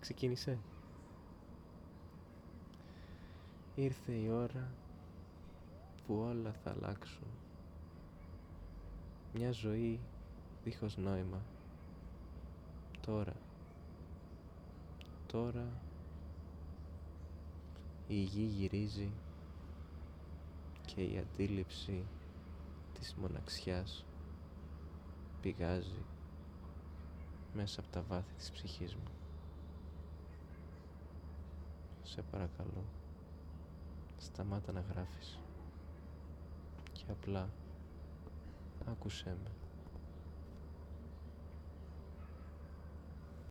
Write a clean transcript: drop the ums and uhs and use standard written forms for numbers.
Ξεκίνησε. Ήρθε η ώρα που όλα θα αλλάξουν. Μια ζωή δίχως νόημα. Τώρα η γη γυρίζει και η αντίληψη της μοναξιάς πηγάζει μέσα από τα βάθη της ψυχής μου. Σε παρακαλώ, σταμάτα να γράφεις και απλά άκουσέ με.